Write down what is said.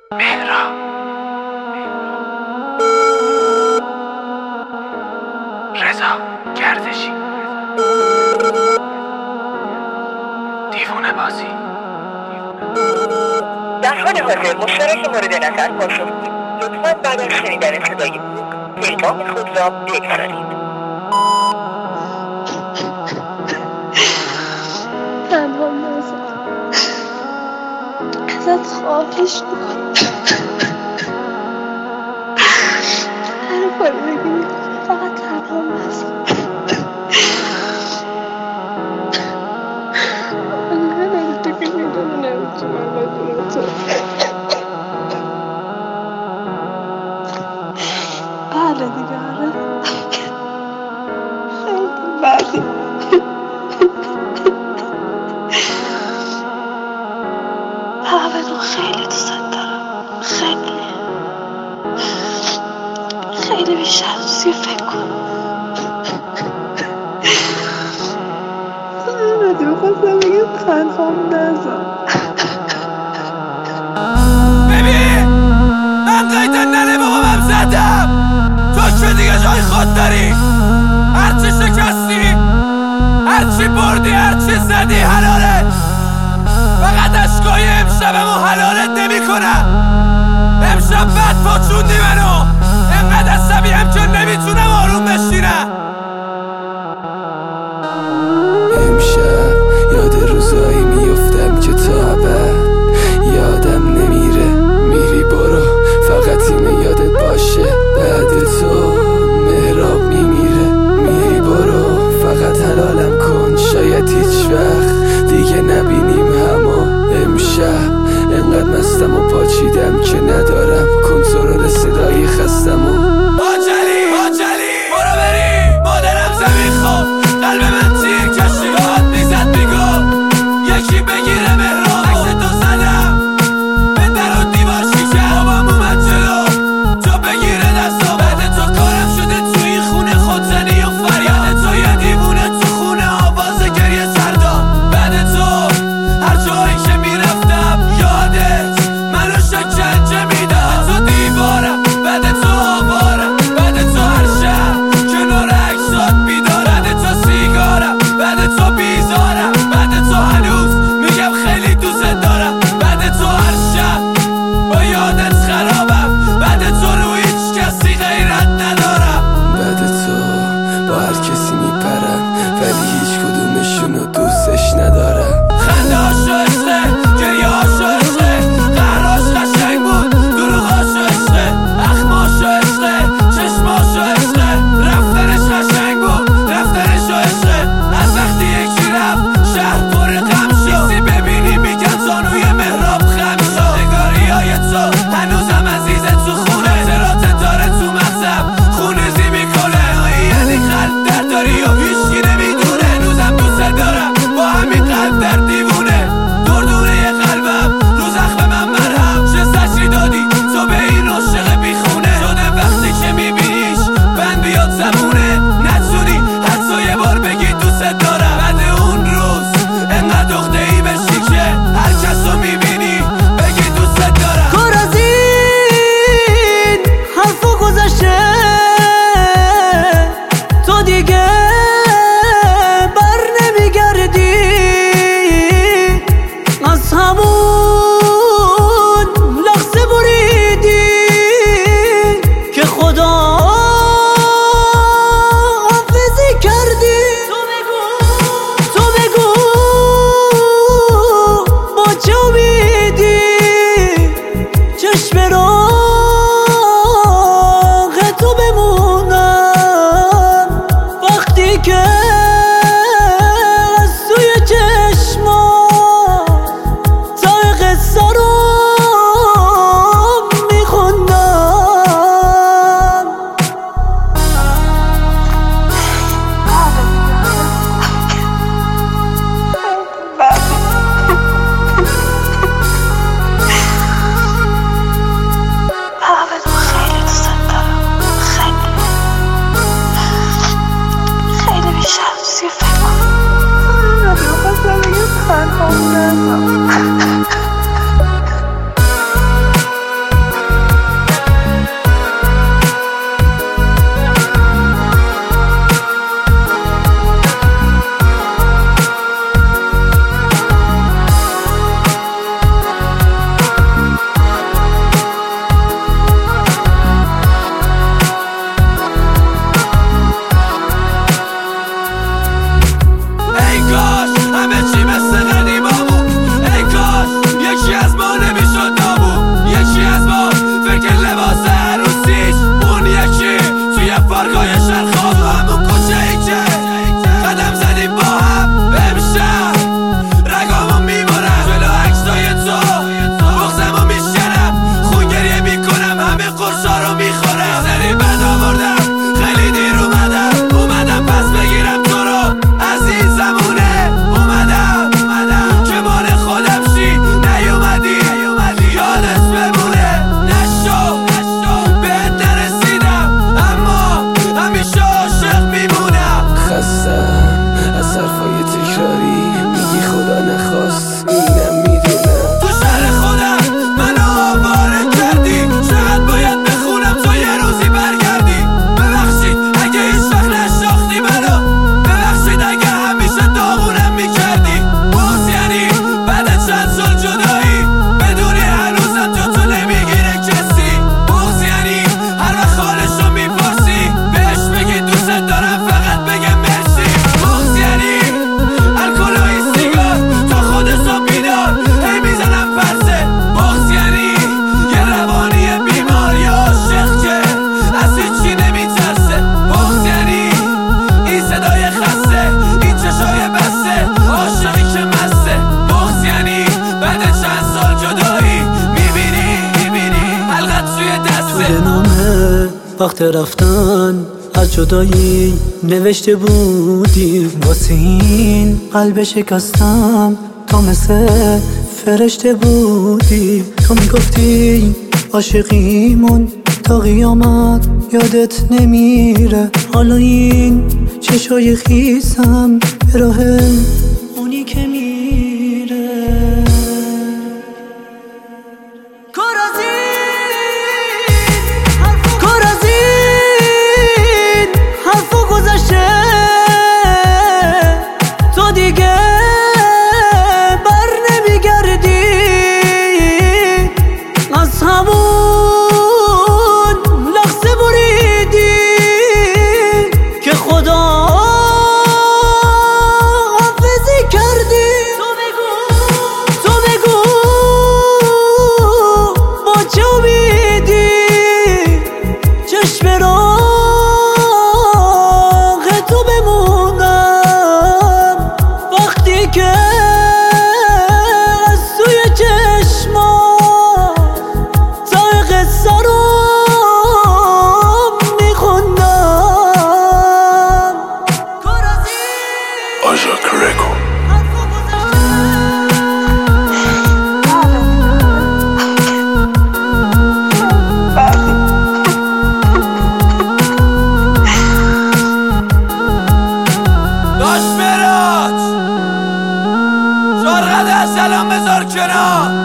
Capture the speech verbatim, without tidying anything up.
مهراب رضا گردشی دیوونه بازی. در حال حاضر مشترک مورد نظر پاسخگویید. لطفاً بعد از شنیدن صدای بوق پیغام خود را بگذارید. تنها نذار، ازت خواهش میکنم هر کاری بگی فقط تنها نذار. آنها تو که میدونه نمیتونم بدون تو. بله دیگه آره خیلی بدی. بدون خیلی دوست دارم، خیلی خیلی بیشتر از توی فکر کن. بدون خواستم بگم تنهام نذار. ببین من قیدن ننه بابام زدم، تو که دیگه جای خود داری. هرچی شکستی، هرچی بردی، هرچی زدی حلاله. فقط اشکای امشبمو حلالت نمی کنم. امشب بد پاچوندی منو، انقدر عصبیم که نمیتونم آروم بشینم. امشب یاد روزایی میفتم که تا ابد یادم نمیره. میری برو فقط اینو یادت باشه، بعد تو مهراب میمیره. میری برو فقط حلالم کن، شاید هیچ وقت دیگه نبینیم همو. امشب انقدر مستم و پاچیدم که ندارم کنترل صدای خستم و آجلی آجلی برو بری مادرم زمین خواب. قلب من تیر کشی باید میزد میگو یکی بگیره مهراب. عکس تو زدم به در و دیوار شیشه بابام اومد جلو جو بگیره دستا. بعد تو کارم شده توی این خونه خودزنی و فریاد تو یه دیوونه تو خونه آواز گریه سردار. بعد تو هر جایی که میرفتم یادت منو شکنجه میداد. تو دیوارم بعد تو آوارم، بعد تو هر شب کنار عکسات بیدارم. بعد تو سیگارم، بعد تو بیزارم، بعد تو هنوز میگم خیلی دوست دارم. بعد تو هر شب با یادت خرابم، بعد تو رو هیچ کسی غیرت ندارم. بعد تو با هر کسی میپرم ولی هیچ کدومشونو دوستش ندارم. خنده هاشو عشقه، گریه هاشو عشقه، قهراش قشنگ بود دروغاشو عشقه، اخماشو عشقه، چشماشو عشقه، رفتنش قشنگ بود رفتنشو عشقه. از وقتی یکی رفت شهر پر غم شد. کسی ببینی میگن زانوی مهراب خم شد. نگاری های تو هنوزم عزیزه تو خونه، خاطرات داره تو مغزم خونریزی میکنه. یعنی قلب در داری و هیچکی نمیدونه. هنوزم دوست دارم با همین قلب در دیوونه. دردونه یه قلبم رو زخم من مرهم. چه زجری دادی تو به این عاشق بیخونه. شده وقتی که میبینیش بند بیاد زمونه، نتونی حتی یه بار بگی دوست دارم. بعد اون روز انقدر اخته ای بشی که هر کس رو میبینی بگی دوست دارم. کار از این حرفا گذشته، تو دیگه بر نمیگردی. از همون لحظه بریدی که خدا حافظی کردی. تو بگو تو بگو با چه امیدی چشم راه تو بمونم وقتی که از توی چشما ته وقت رفتن از جدایی نوشته بودی، واسه این قلب شکستم تا مثل فرشته بودی. تو میگفتی عاشقیمون تا قیامت یادت نمیره، حالا این چشای خیسم به راه اونی که میره. کار از این کار از این حرفا گذشته، تو دیگه بر نمیگردی از همون لحظه بریدی که خدا حافظی کردی. تو بگو تو بگو با چه امیدی چشم راه تو بمونم وقتی که از توی چشمات تای قصه رو میخوندم. کار از این آژاک رکو حرفا گذشته. داش مراج شرقده سلام بذار کنار.